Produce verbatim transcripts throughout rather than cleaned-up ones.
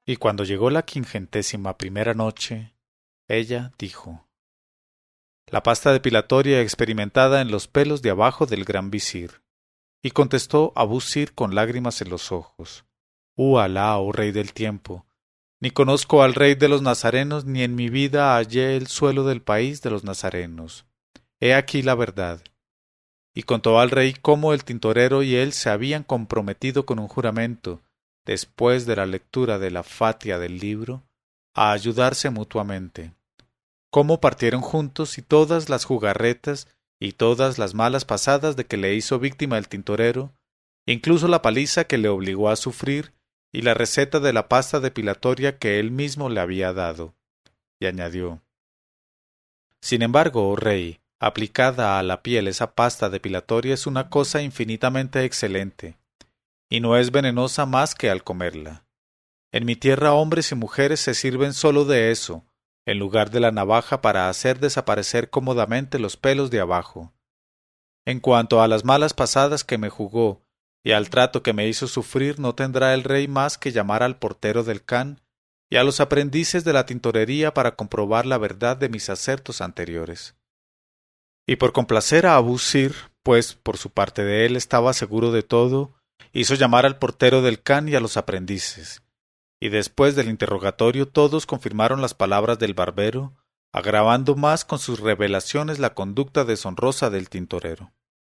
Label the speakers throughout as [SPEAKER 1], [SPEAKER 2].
[SPEAKER 1] Y cuando llegó la quingentésima primera noche, ella dijo: La pasta depilatoria experimentada en los pelos de abajo del gran visir. Y contestó Abú Sir con lágrimas en los ojos: Uh Alá, oh rey del tiempo, ni conozco al rey de los nazarenos, ni en mi vida hallé el suelo del país de los nazarenos. He aquí la verdad. Y contó al rey cómo el tintorero y él se habían comprometido con un juramento, después de la lectura de la fatia del libro, a ayudarse mutuamente. Cómo partieron juntos y todas las jugarretas y todas las malas pasadas de que le hizo víctima el tintorero, incluso la paliza que le obligó a sufrir y la receta de la pasta depilatoria que él mismo le había dado. Y añadió: Sin embargo, oh rey, aplicada a la piel esa pasta depilatoria es una cosa infinitamente excelente, y no es venenosa más que al comerla. En mi tierra hombres y mujeres se sirven solo de eso, en lugar de la navaja para hacer desaparecer cómodamente los pelos de abajo. En cuanto a las malas pasadas que me jugó y al trato que me hizo sufrir, no tendrá el rey más que llamar al portero del Khan y a los aprendices de la tintorería para comprobar la verdad de mis acertos anteriores. Y por complacer a Abú Sir, pues por su parte de él estaba seguro de todo, hizo llamar al portero del Khan y a los aprendices, y después del interrogatorio todos confirmaron las palabras del barbero, agravando más con sus revelaciones la conducta deshonrosa del tintorero.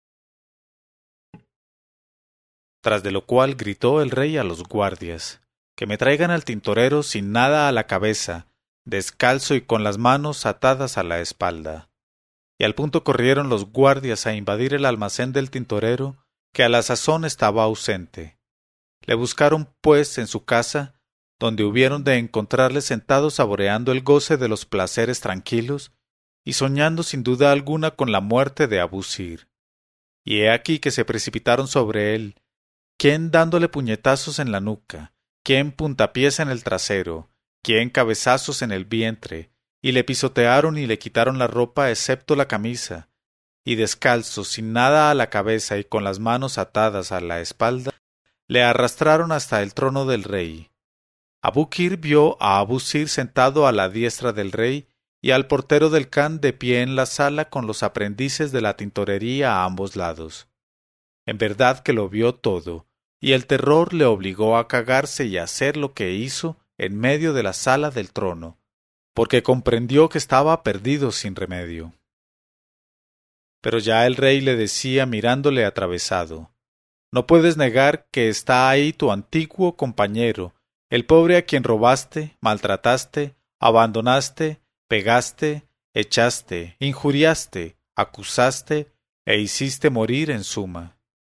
[SPEAKER 1] Tras de lo cual gritó el rey a los guardias: que me traigan al tintorero sin nada a la cabeza, descalzo y con las manos atadas a la espalda. Y al punto corrieron los guardias a invadir el almacén del tintorero, que a la sazón estaba ausente. Le buscaron, pues, en su casa, donde hubieron de encontrarle sentado saboreando el goce de los placeres tranquilos y soñando sin duda alguna con la muerte de Abú Sir. Y he aquí que se precipitaron sobre él, quién dándole puñetazos en la nuca, quién puntapiés en el trasero, quién cabezazos en el vientre, y le pisotearon y le quitaron la ropa excepto la camisa, y descalzo, sin nada a la cabeza y con las manos atadas a la espalda, le arrastraron hasta el trono del rey. Abú Kir vio a Abú Sir sentado a la diestra del rey y al portero del Khan de pie en la sala con los aprendices de la tintorería a ambos lados. En verdad que lo vio todo, y el terror le obligó a cagarse y a hacer lo que hizo en medio de la sala del trono, porque comprendió que estaba perdido sin remedio. Pero ya el rey le decía mirándole atravesado: No puedes negar que está ahí tu antiguo compañero, el pobre a quien robaste, maltrataste, abandonaste, pegaste, echaste, injuriaste, acusaste e hiciste morir en suma.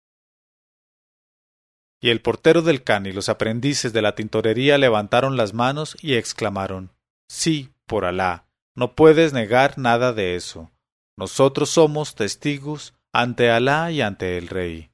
[SPEAKER 1] Y el portero del Khan y los aprendices de la tintorería levantaron las manos y exclamaron: Sí, por Alá, no puedes negar nada de eso. Nosotros somos testigos ante Alá y ante el rey.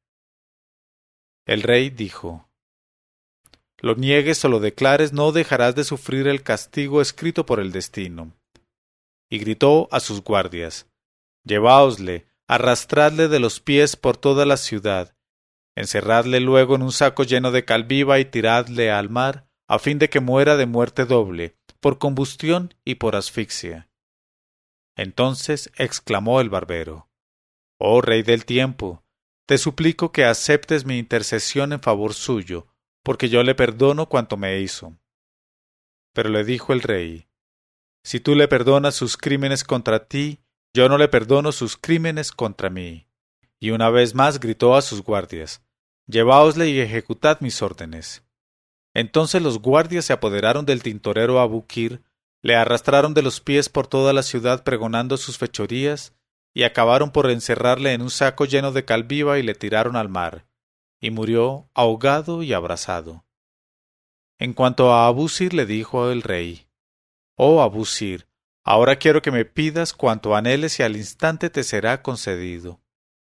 [SPEAKER 1] El rey dijo: Lo niegues o lo declares, no dejarás de sufrir el castigo escrito por el destino. Y gritó a sus guardias: Lleváosle, arrastradle de los pies por toda la ciudad, encerradle luego en un saco lleno de cal viva y tiradle al mar, a fin de que muera de muerte doble, por combustión y por asfixia. Entonces exclamó el barbero: Oh rey del tiempo, te suplico que aceptes mi intercesión en favor suyo, porque yo le perdono cuanto me hizo. Pero le dijo el rey: Si tú le perdonas sus crímenes contra ti, yo no le perdono sus crímenes contra mí. Y una vez más gritó a sus guardias: Lleváosle y ejecutad mis órdenes. Entonces los guardias se apoderaron del tintorero Abú Kir, le arrastraron de los pies por toda la ciudad pregonando sus fechorías, y acabaron por encerrarle en un saco lleno de cal viva y le tiraron al mar, y murió ahogado y abrasado. En cuanto a Abú Sir le dijo el rey: Oh Abú Sir, ahora quiero que me pidas cuanto anheles y al instante te será concedido.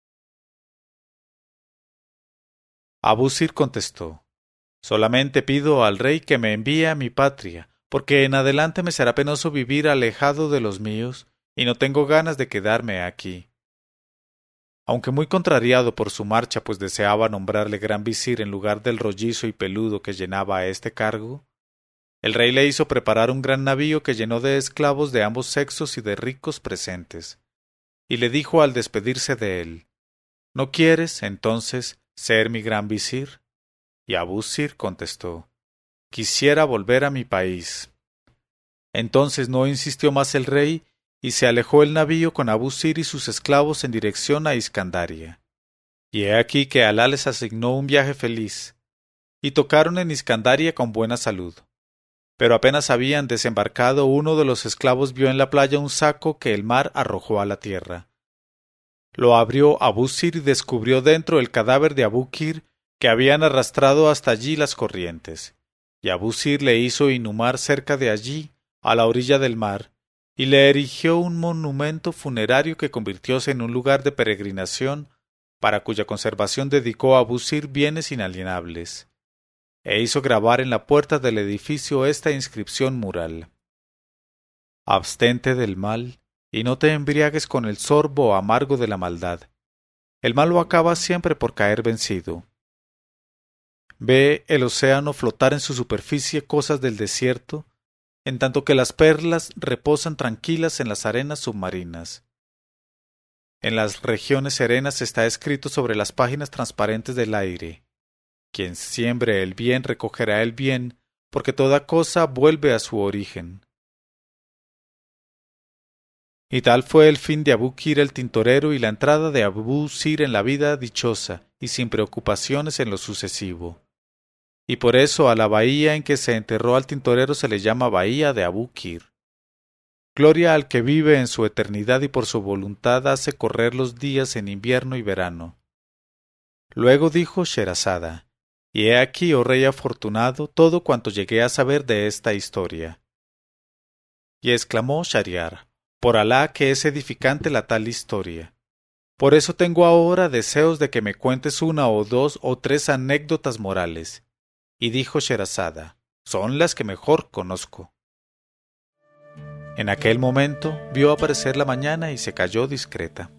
[SPEAKER 1] Abú Sir contestó: Solamente pido al rey que me envíe a mi patria, porque en adelante me será penoso vivir alejado de los míos, y no tengo ganas de quedarme aquí. Aunque muy contrariado por su marcha, pues deseaba nombrarle gran visir en lugar del rollizo y peludo que llenaba este cargo, El rey le hizo preparar un gran navío que llenó de esclavos de ambos sexos y de ricos presentes, y le dijo al despedirse de él: ¿No quieres, entonces, ser mi gran visir? Y Abú-Sir contestó: Quisiera volver a mi país. Entonces no insistió más el rey, y se alejó el navío con Abú-Sir y sus esclavos en dirección a Iscandaria. Y he aquí que Alá les asignó un viaje feliz, y tocaron en Iscandaria con buena salud. Pero apenas habían desembarcado, uno de los esclavos vio en la playa un saco que el mar arrojó a la tierra. Lo abrió Abú-Sir y descubrió dentro el cadáver de Abú-Kir, que habían arrastrado hasta allí las corrientes. Y Abú-Sir le hizo inhumar cerca de allí, a la orilla del mar, y le erigió un monumento funerario que convirtióse en un lugar de peregrinación, para cuya conservación dedicó a Abú-Sir bienes inalienables, e hizo grabar en la puerta del edificio esta inscripción mural: Abstente del mal, y no te embriagues con el sorbo amargo de la maldad. El malo acaba siempre por caer vencido. Ve el océano flotar en su superficie cosas del desierto, en tanto que las perlas reposan tranquilas en las arenas submarinas. En las regiones serenas está escrito sobre las páginas transparentes del aire: Quien siembre el bien recogerá el bien, porque toda cosa vuelve a su origen. Y tal fue el fin de Abú-Kir el tintorero y la entrada de Abú-Sir en la vida dichosa y sin preocupaciones en lo sucesivo. Y por eso a la bahía en que se enterró al tintorero se le llama bahía de Abú-Kir. Gloria al que vive en su eternidad y por su voluntad hace correr los días en invierno y verano. Luego dijo Sherazada: Y he aquí, oh rey afortunado, todo cuanto llegué a saber de esta historia. Y exclamó Shahriar: Por Alá que es edificante la tal historia. Por eso tengo ahora deseos de que me cuentes una o dos o tres anécdotas morales. Y dijo Sherazada: Son las que mejor conozco. En aquel momento vio aparecer la mañana y se calló discreta.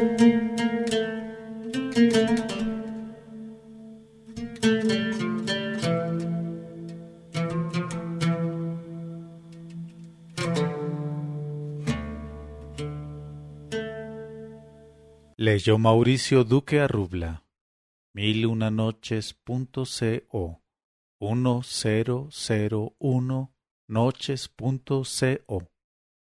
[SPEAKER 1] Leyó Mauricio Duque Arrubla. Mil una noches punto co. uno cero cero uno noches punto co.